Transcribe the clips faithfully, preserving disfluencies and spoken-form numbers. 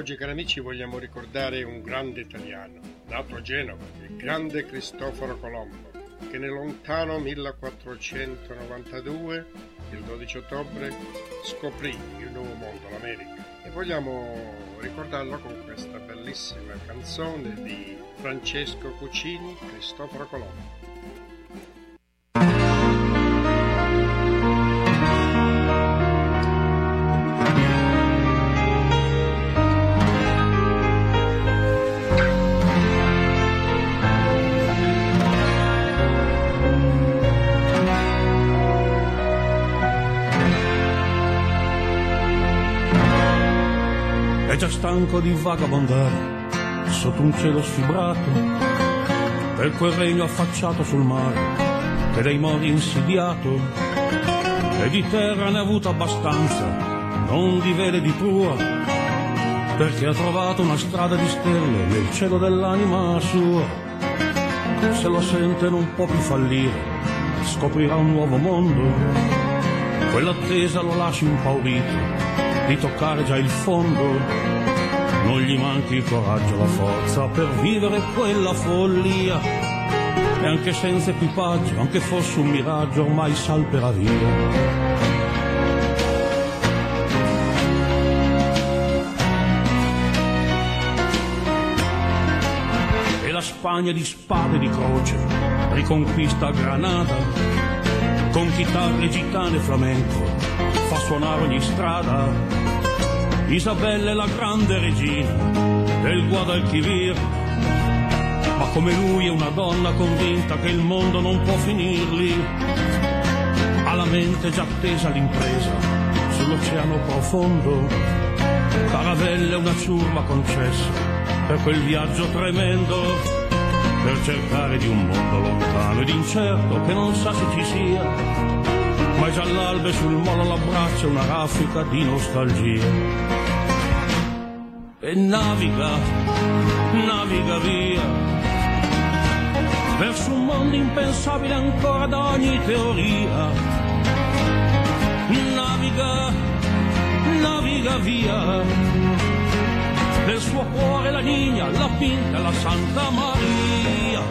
Oggi, cari amici, vogliamo ricordare un grande italiano, nato a Genova, il grande Cristoforo Colombo, che nel lontano millequattrocentonovantadue, il dodici ottobre, scoprì il nuovo mondo, l'America. E vogliamo ricordarlo con questa bellissima canzone di Francesco Cucini, Cristoforo Colombo. È già stanco di vagabondare sotto un cielo sfibrato, per quel regno affacciato sul mare che dai mori è insidiato, e di terra ne ha avuto abbastanza, non di vele di prua, perché ha trovato una strada di stelle nel cielo dell'anima sua. Se lo sente non può più fallire, scoprirà un nuovo mondo, quell'attesa lo lascia impaurito di toccare già il fondo. Non gli manchi il coraggio, la forza per vivere quella follia, e anche senza equipaggio, anche fosse un miraggio, ormai salperà via. E la Spagna di spade e di croce riconquista Granada, con chitarre gitane e flamenco fa suonare ogni strada. Isabella è la grande regina del Guadalquivir, ma come lui è una donna convinta che il mondo non può finir lì. Ha la mente già attesa all'impresa sull'oceano profondo, caravelle una ciurma concessa per quel viaggio tremendo, per cercare di un mondo lontano ed incerto che non sa se ci sia, ma è già all'alba e sul molo all'abbraccio una raffica di nostalgia. E naviga, naviga via, verso un mondo impensabile ancora da ogni teoria. Naviga, naviga via, del suo cuore la Nina, la Pinta e la Santa Maria.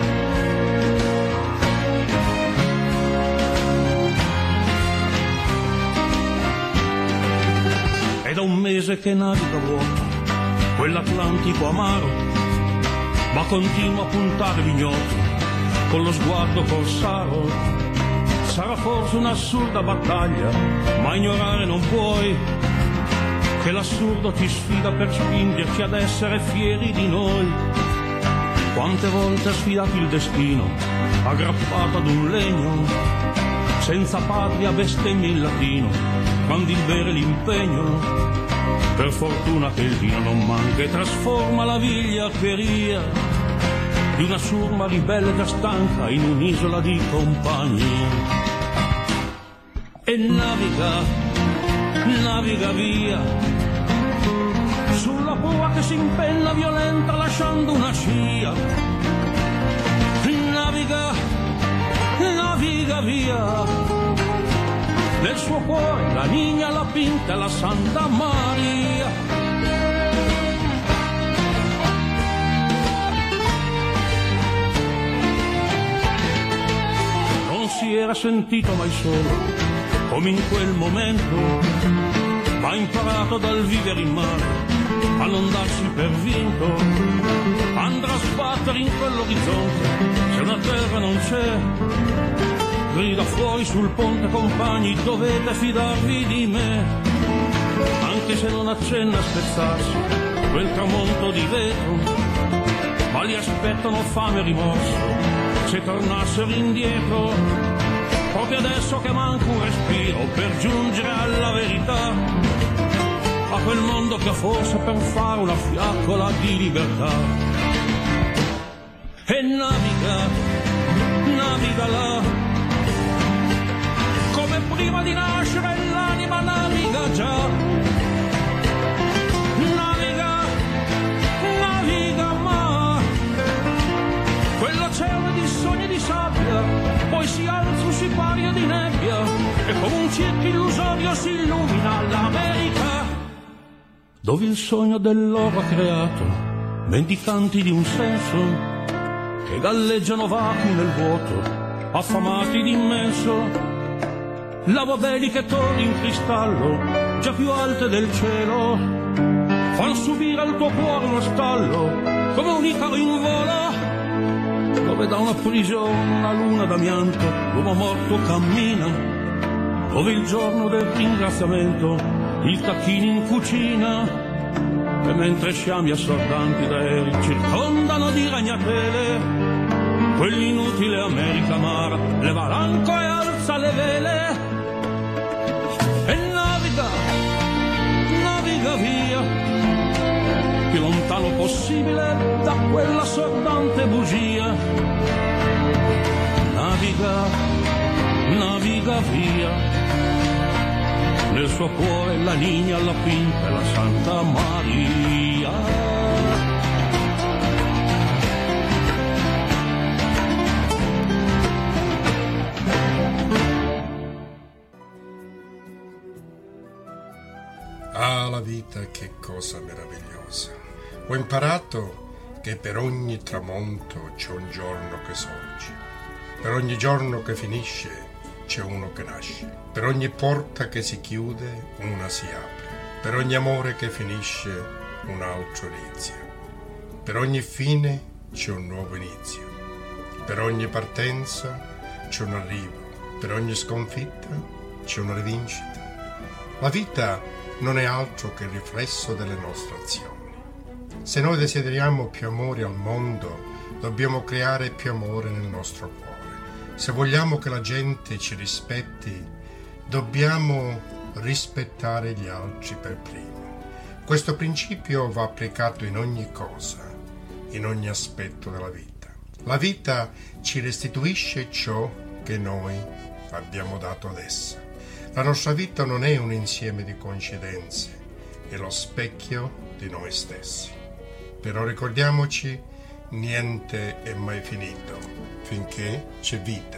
È da un mese che naviga vuoto quell'Atlantico amaro, ma continua a puntare l'ignoto con lo sguardo corsaro. Sarà forse un'assurda battaglia, ma ignorare non puoi che l'assurdo ti sfida per spingerci ad essere fieri di noi. Quante volte ha sfidato il destino, aggrappato ad un legno, senza patria bestemmia in latino, quando il bere l'impegno. Per fortuna che il vino non manca e trasforma la vigliaccheria di una ciurma ribelle già stanca in un'isola di compagnia. E naviga, naviga via, sulla prua che si impenna violenta lasciando una scia. Naviga, naviga via, nel suo cuore la Nina, la Pinta e la Santa Maria. Non si era sentito mai solo come in quel momento, ma ha imparato dal vivere in mare a non darsi per vinto. Andrà a sbattere in quell'orizzonte se una terra non c'è, grida fuori sul ponte: compagni, dovete fidarvi di me. Anche se non accenna a spezzarsi quel tramonto di vetro, ma li aspettano fame e rimorso se tornassero indietro. Proprio adesso che manca un respiro per giungere alla verità, a quel mondo che ha forse per fare una fiaccola di libertà. E naviga, naviga là, come prima di nascere l'anima naviga già. Naviga, naviga ma quell'oceano di sogni di sabbia poi si alza un sipario di nebbia e come un circo illusorio si illumina l'America. dove il sogno dell'oro ha creato mendicanti di un senso che galleggiano vacui nel vuoto, affamati d'immenso. Lava beliche torri in cristallo, già più alte del cielo, fan subire al tuo cuore uno stallo, come un icaro in volo, dove da una prigione una luna d'amianto l'uomo morto cammina, dove il giorno del ringraziamento il tacchino in cucina, e mentre sciami assordanti d'aerei circondano di ragnatele quell'inutile America amara, leva l'ancora e alza le vele e naviga, naviga via più lontano possibile da quella assordante bugia. Naviga, naviga via, nel suo cuore la Niña, la Pinta e la Santa Maria. Ah, la vita, che cosa meravigliosa! Ho imparato che per ogni tramonto c'è un giorno che sorge, per ogni giorno che finisce c'è uno che nasce, per ogni porta che si chiude una si apre, per ogni amore che finisce un altro inizia, per ogni fine c'è un nuovo inizio, per ogni partenza c'è un arrivo, per ogni sconfitta c'è una rivincita. La vita non è altro che il riflesso delle nostre azioni. Se noi desideriamo più amore al mondo, dobbiamo creare più amore nel nostro cuore. Se vogliamo che la gente ci rispetti, dobbiamo rispettare gli altri per primo. Questo principio va applicato in ogni cosa, in ogni aspetto della vita. La vita ci restituisce ciò che noi abbiamo dato ad essa. La nostra vita non è un insieme di coincidenze, è lo specchio di noi stessi. Però ricordiamoci, niente è mai finito finché c'è vita.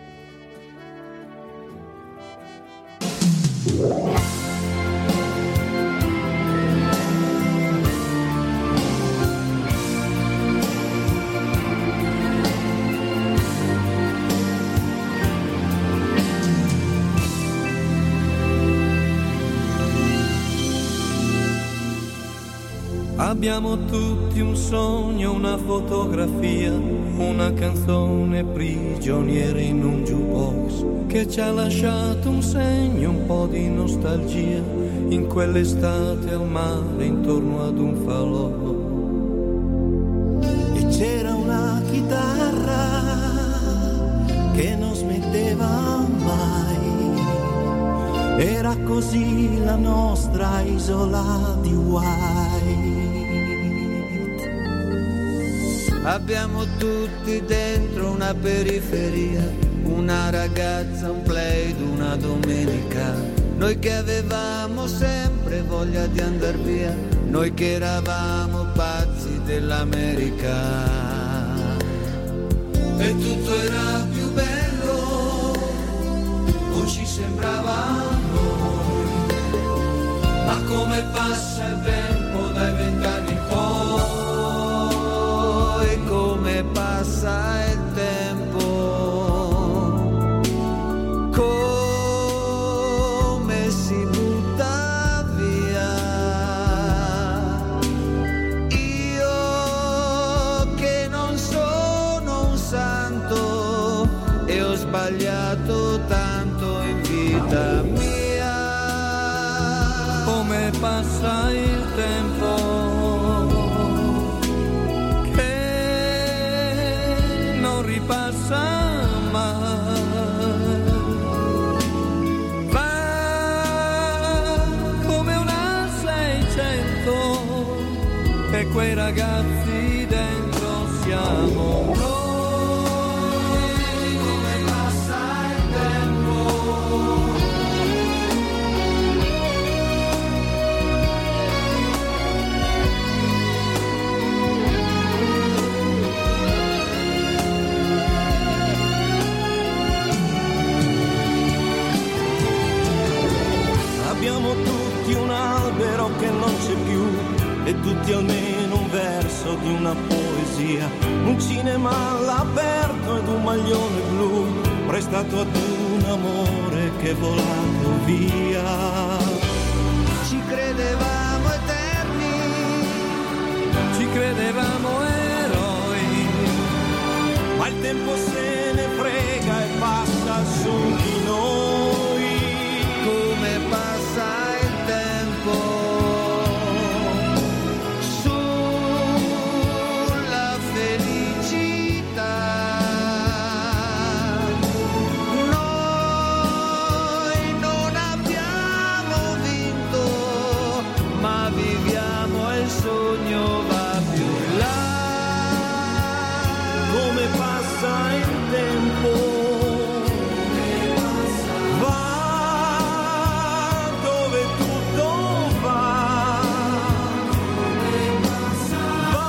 Abbiamo tutti un sogno, una fotografia, una canzone prigioniera in un jukebox che ci ha lasciato un segno, un po' di nostalgia in quell'estate al mare intorno ad un falò. E c'era una chitarra che non smetteva mai, era così la nostra isola di White. Abbiamo tutti dentro una periferia, una ragazza, un play d'una domenica. Noi che avevamo sempre voglia di andar via, noi che eravamo pazzi dell'America. E tutto era più bello, o ci sembrava a noi. Ma come passa il tempo dai vent'anni in poi, come passa il tempo, come si butta via. Io che non sono un santo e ho sbagliato tanto in vita mia. Come passa il tempo, ripassa mai, va come una seicento e quei ragazzi dentro siamo noi. Come passa il tempo, abbiamo tutti un albero che non c'è più, metti almeno un verso di una poesia, un cinema all'aperto ed un maglione blu prestato ad un amore che è volato via. Ci credevamo eterni, ci credevamo eroi, ma il tempo se ne frega e passa su di noi. Come passa il tempo sulla felicità. Noi non abbiamo vinto, ma viviamo e il sogno va più là. Come passa il tempo, va dove tutto va, va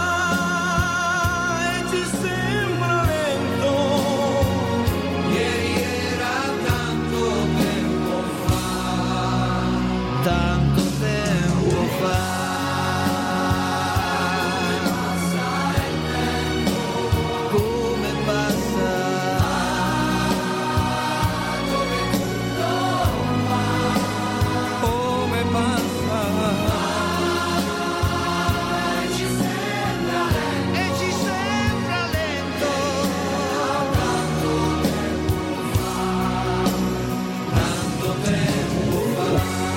e ci sembra lento. Ieri era tanto tempo fa, tanto tempo fa. Come passa, Come passa, e ci sembra lento, e ci sembra lento. Tanto tempo fa, tanto tempo fa.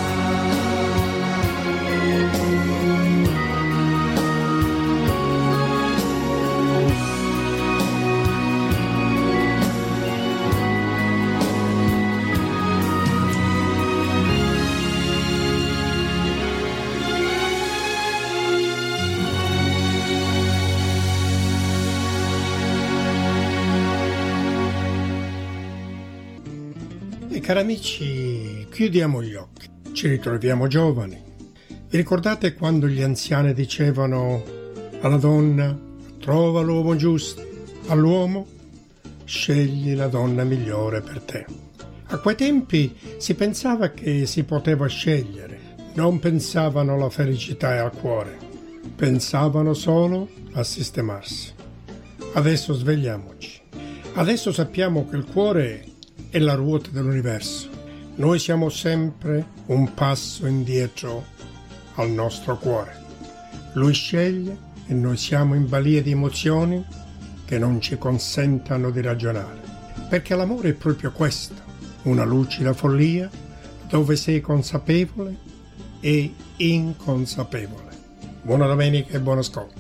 E cari amici, chiudiamo gli occhi, ci ritroviamo giovani. Vi ricordate quando gli anziani dicevano alla donna trova l'uomo giusto, all'uomo scegli la donna migliore per te? A quei tempi si pensava che si poteva scegliere, non pensavano alla felicità e al cuore, pensavano solo a sistemarsi. Adesso svegliamoci, adesso sappiamo che il cuore è la ruota dell'universo. Noi siamo sempre un passo indietro al nostro cuore. Lui sceglie e noi siamo in balia di emozioni che non ci consentano di ragionare. Perché l'amore è proprio questo, una lucida follia dove sei consapevole e inconsapevole. Buona domenica e buon ascolto.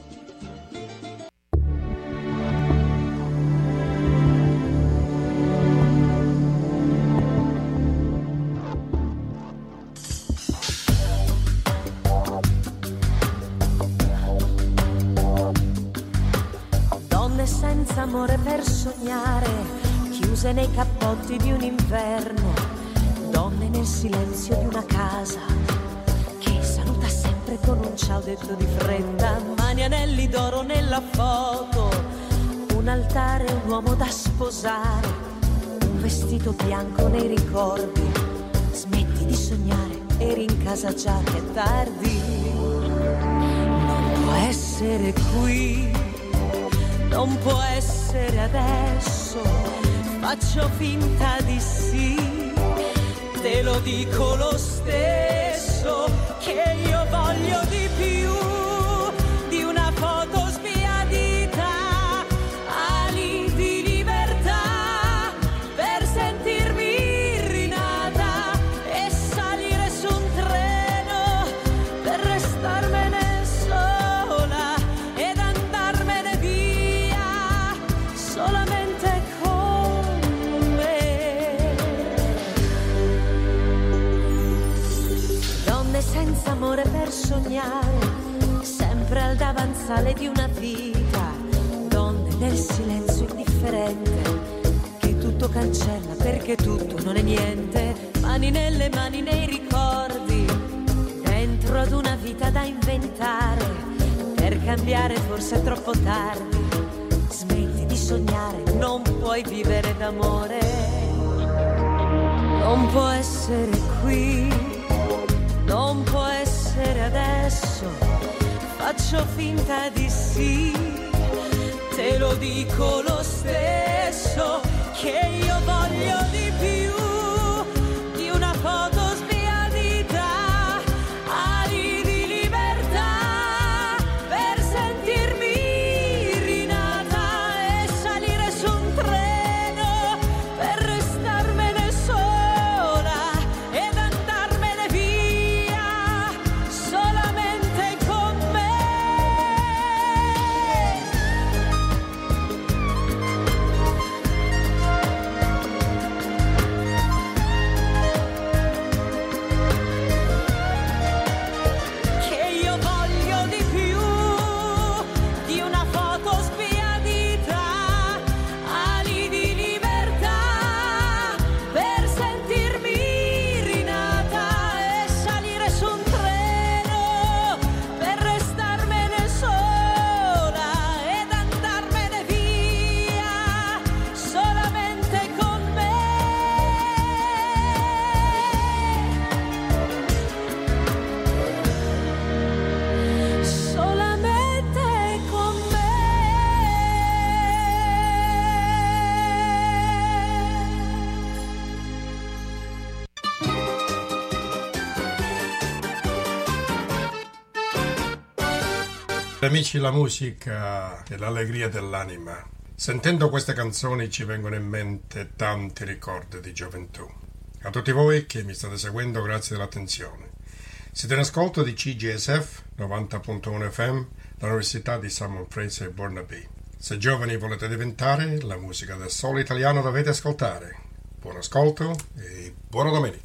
Senza amore per sognare, chiuse nei cappotti di un inverno, donne nel silenzio di una casa che saluta sempre con un ciao detto di fretta, mani anelli d'oro nella foto, un altare, un uomo da sposare, un vestito bianco nei ricordi. Smetti di sognare, eri in casa già che è tardi, non può essere qui, non può essere adesso, faccio finta di sì, te lo dico lo stesso, che io voglio di più di una foto sbiadita, ali di libertà, per sentirmi rinata e salire su un treno, per restarmene sola ed andarmene via solamente con me. Donne senza amore per sognare, sempre al davanzale di una vita, donne nel silenzio indifferente, che tutto cancella perché tutto non è niente, mani nelle mani nei ricordi, dentro ad una vita da inventare, per cambiare forse è troppo tardi, smetti di sognare, non puoi vivere d'amore, non può essere qui, non può essere adesso, faccio finta di sì, te lo dico lo stesso, che io voglio di più di una foto sbiadita, ali di libertà, per sentirmi rinata e salire su un treno, per restarmene sola ed andarmene via, solamente con me. Che io voglio di più di una foto sbiadita, ali di libertà, per sentirmi rinata e salire su un treno, per restarmene sola ed andarmene via, solamente con me. Solamente con me. Amici, la musica è l'allegria dell'anima. Sentendo queste canzoni ci vengono in mente tanti ricordi di gioventù. A tutti voi che mi state seguendo, grazie dell'attenzione. Siete in ascolto di C G S F novanta punto uno F M, l'Università di Simon Fraser Burnaby. Se giovani volete diventare, la musica del solo italiano dovete ascoltare. Buon ascolto e buona domenica.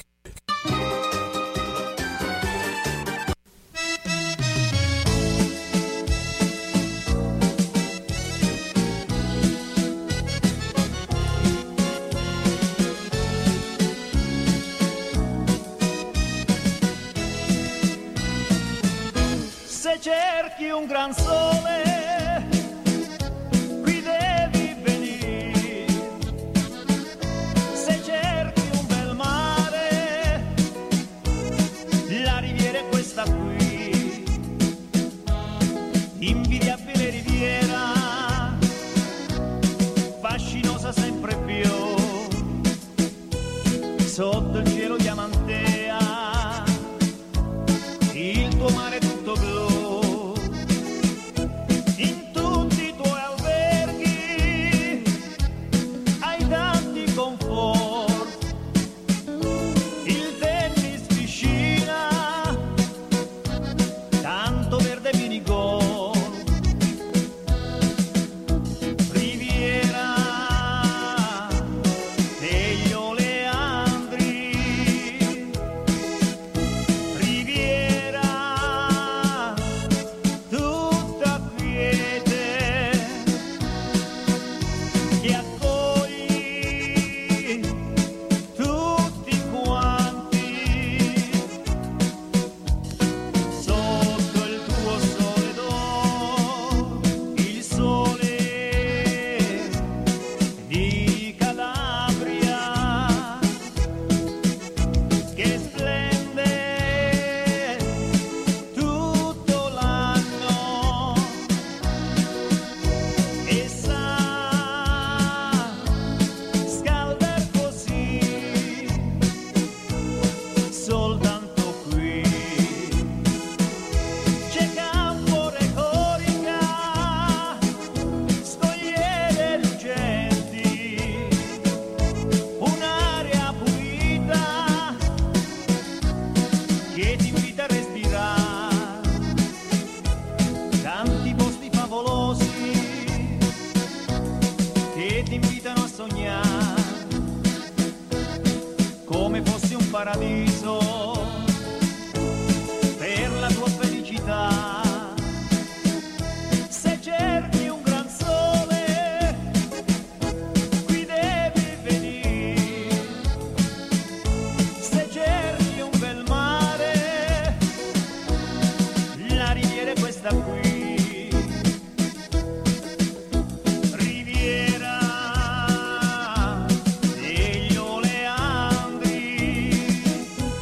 Se cerchi un gran sole, qui devi venire. Se cerchi un bel mare, la riviera è questa qui. Invidiabile riviera, fascinosa sempre più. Sotto il cielo diamantea, il tuo mare tutto blu. In tutti i tuoi alberghi hai tanti comfort. Il tennis, piscina, tanto verde minigolf. Riviera degli oleandri, riviera tutta quiete, che accogli tutti quanti sotto il tuo sole d'oro, il sole di Calabria, che splende tutto l'anno e sa scaldar così soltanto qui. C'è campo retorica, scogliere lucenti, un'aria pulita che ti invita a respirare, tanti posti favolosi che ti invitano a sognare, come fossi un paradiso per la tua felicità. Se cerchi un gran sole, qui devi venire. Se cerchi un bel mare, la riviera è questa qui. Riviera degli oleandri,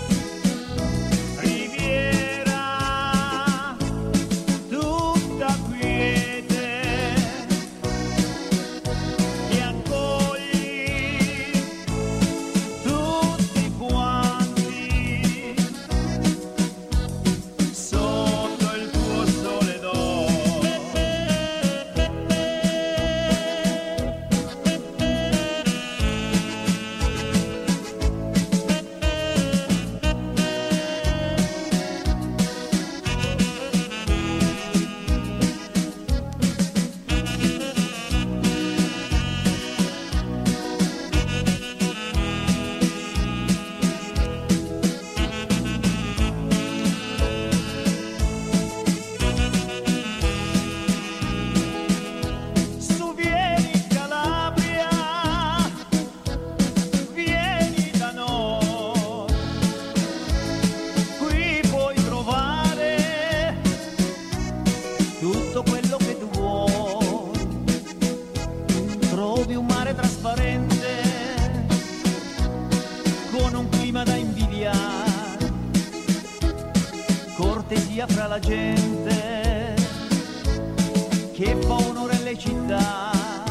sia fra la gente che fa onore alle città.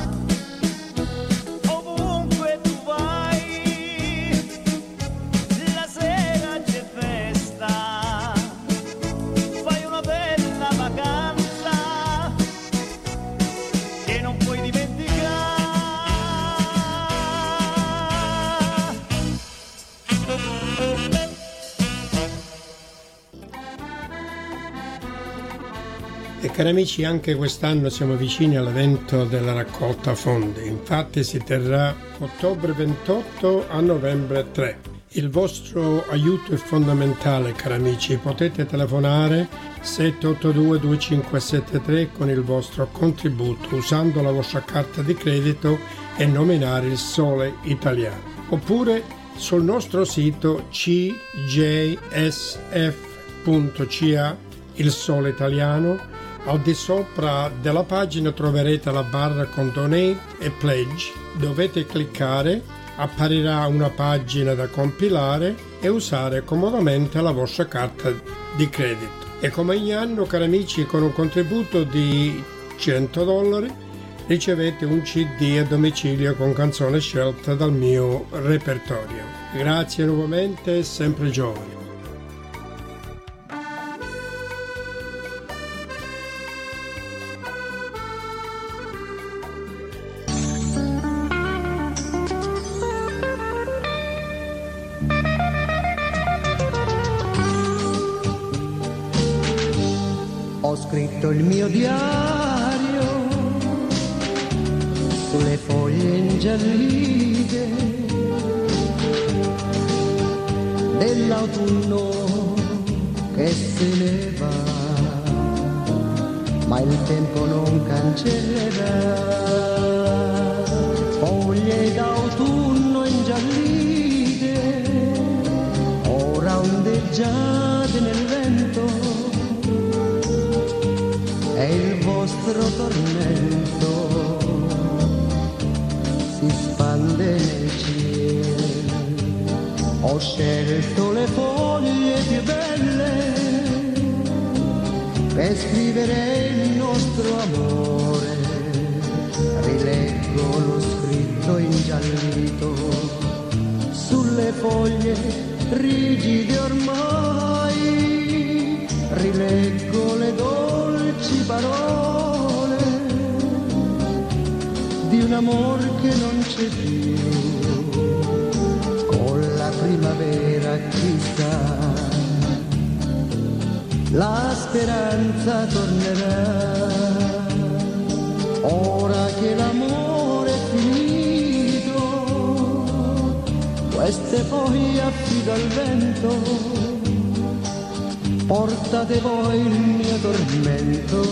Ovunque tu vai, la sera c'è festa, fai una bella vacanza che non puoi dimenticare. E cari amici, anche quest'anno siamo vicini all'evento della raccolta fondi. Infatti si terrà ottobre ventotto a novembre tre. Il vostro aiuto è fondamentale, cari amici. Potete telefonare sette otto due due cinque sette tre con il vostro contributo usando la vostra carta di credito e nominare il Sole Italiano. Oppure sul nostro sito c j s f punto c a, il Sole Italiano. Al di sopra della pagina troverete la barra con Donate e Pledge. Dovete cliccare, apparirà una pagina da compilare e usare comodamente la vostra carta di credito. E come ogni anno, cari amici, con un contributo di cento dollari ricevete un C D a domicilio con canzone scelta dal mio repertorio. Grazie nuovamente, sempre giovani. Ho scritto il mio diario sulle foglie ingiallite dell'autunno che se ne va, ma il tempo non cancella. Foglie d'autunno ingiallite, ora ondeggiate nel vento, è il vostro tormento, si spande nel cielo. Ho scelto le foglie più belle per scrivere il nostro amore. Rileggo lo scritto ingiallito sulle foglie rigide ormai, rileggo le dolci parole di un amor che non c'è più. Con la primavera chissà, la speranza tornerà. Ora che l'amore è finito, queste foglie affido al vento, portate voi il mio tormento,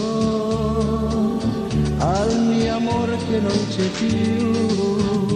al mio amore che non c'è più.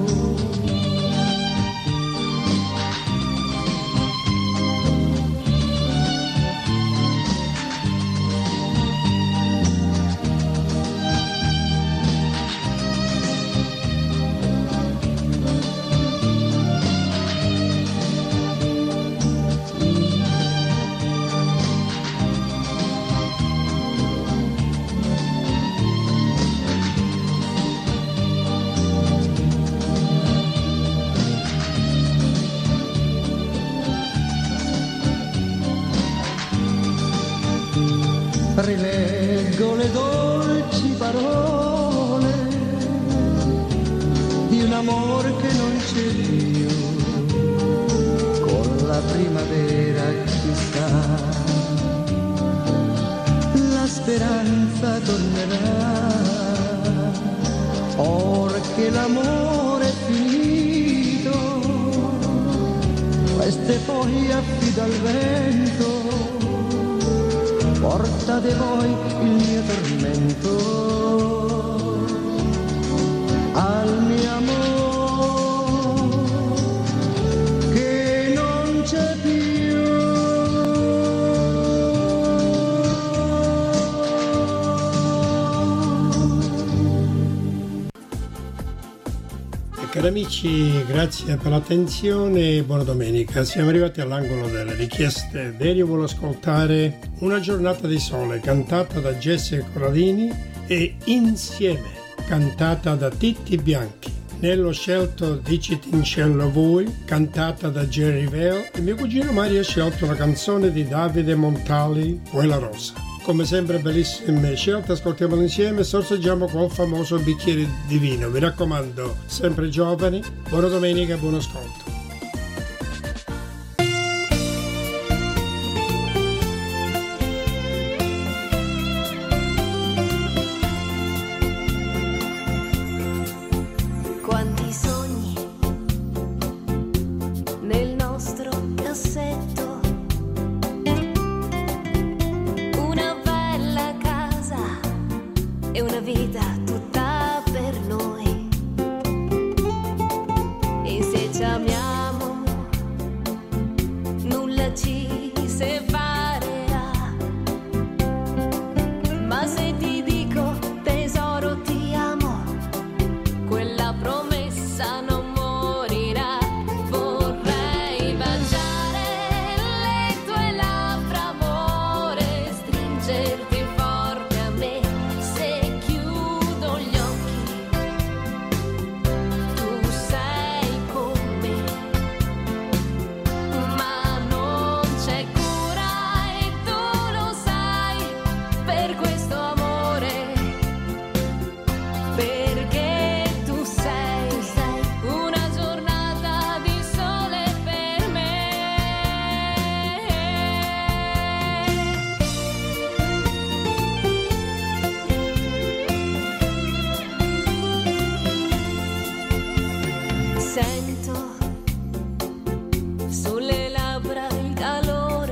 Rileggo le dolci parole di un amore che non c'è più. Con la primavera chissà, la speranza tornerà. Or che l'amore è finito, queste foglie affido al vento, portate voi il mio tormento, al mio amore che non c'è più. Cari amici, grazie per l'attenzione e buona domenica. Siamo arrivati all'angolo delle richieste. Dario vuole ascoltare Una giornata di sole, cantata da Jesse Corradini, e Insieme, cantata da Titti Bianchi. Nello scelto Diciti in cielo voi, cantata da Jerry Vale, e mio cugino Mario ha scelto una canzone di Davide Montali, Quella rosa. Come sempre bellissime scelte, ascoltiamole insieme e sorseggiamo col famoso bicchiere di vino. Vi raccomando, sempre giovani, buona domenica e buon ascolto. Quanti sogni nel nostro cassetto, è una vita tutta per noi, e se ci amiamo nulla ci separerà. Ma se ti dico tesoro ti amo, quella promessa non morirà. Vorrei baciare le tue labbra, amore, stringerti forte a me. Sento sulle labbra il calore,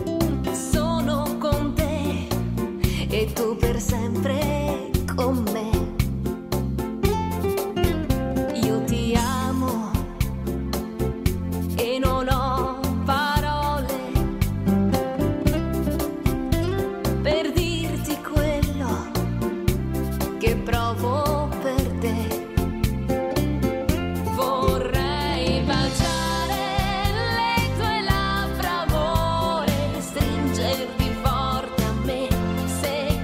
sono con te e tu per sempre con me.